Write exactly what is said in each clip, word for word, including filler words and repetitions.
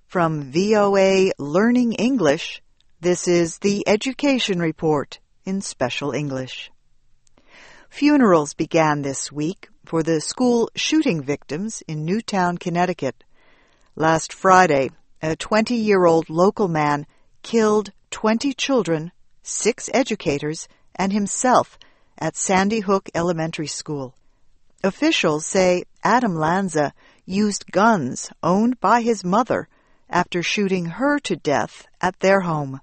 From V O A Learning English, this is the Education Report in Special English. Funerals began this week for the school shooting victims in Newtown, Connecticut. Last Friday, a twenty-year-old local man killed twenty children, six educators, and himself at Sandy Hook Elementary School. Officials say Adam Lanza used guns owned by his mother after shooting her to death at their home.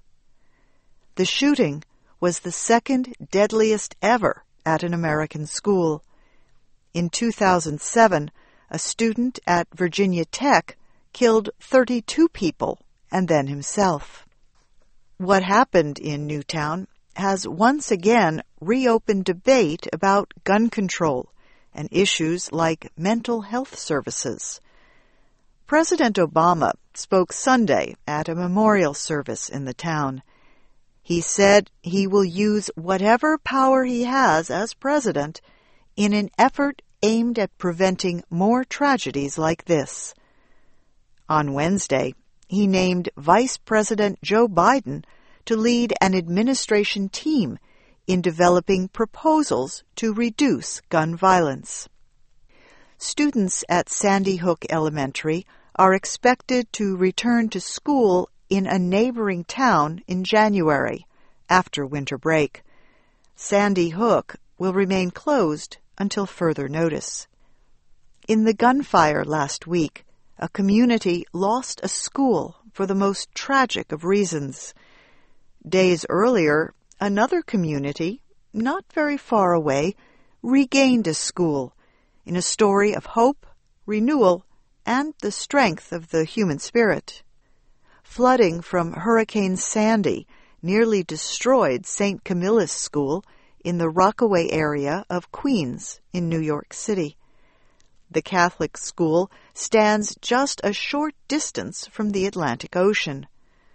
The shooting was the second deadliest ever at an American school. In two thousand seven, a student at Virginia Tech killed thirty-two people and then himself. What happened in Newtown has once again reopened debate about gun control and issues like mental health services. President Obama spoke Sunday at a memorial service in the town. He said he will use whatever power he has as president in an effort aimed at preventing more tragedies like this. On Wednesday, he named Vice President Joe Biden to lead an administration team in developing proposals to reduce gun violence. Students at Sandy Hook Elementary are expected to return to school in a neighboring town in January, after winter break. Sandy Hook will remain closed until further notice. In the gunfire last week, a community lost a school for the most tragic of reasons. Days earlier, another community, not very far away, regained a school in a story of hope, renewal, and the strength of the human spirit. Flooding from Hurricane Sandy nearly destroyed Saint Camillus School in the Rockaway area of Queens in New York City. The Catholic school stands just a short distance from the Atlantic Ocean.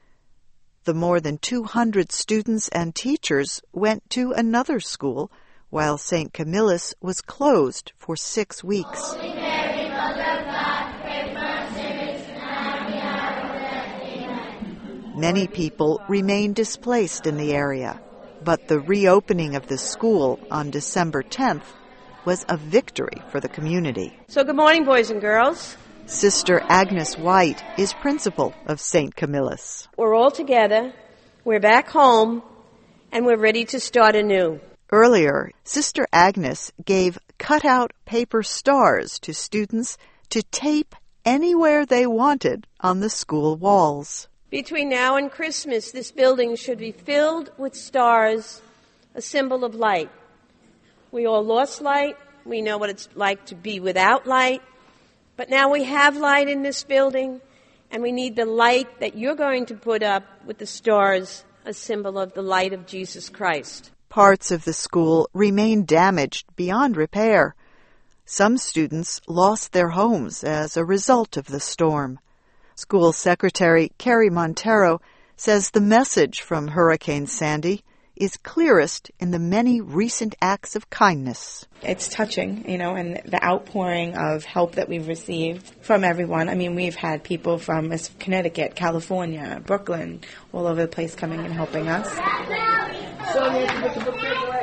The more than two hundred students and teachers went to another school, while Saint Camillus was closed for six weeks. Holy Mary, Mother of God, pray for us sinners, now and at the hour of death. Amen. Many people remain displaced in the area, but the reopening of the school on December tenth was a victory for the community. So good morning, boys and girls. Sister Agnes White is principal of Saint Camillus. We're all together, we're back home, and we're ready to start anew. Earlier, Sister Agnes gave cut-out paper stars to students to tape anywhere they wanted on the school walls. Between now and Christmas, this building should be filled with stars, a symbol of light. We all lost light. We know what it's like to be without light. But now we have light in this building, and we need the light that you're going to put up with the stars, a symbol of the light of Jesus Christ. Parts of the school remain damaged beyond repair. Some students lost their homes as a result of the storm. School Secretary Carrie Montero says the message from Hurricane Sandy is clearest in the many recent acts of kindness. It's touching, you know, and the outpouring of help that we've received from everyone. I mean, we've had people from Connecticut, California, Brooklyn, all over the place coming and helping us.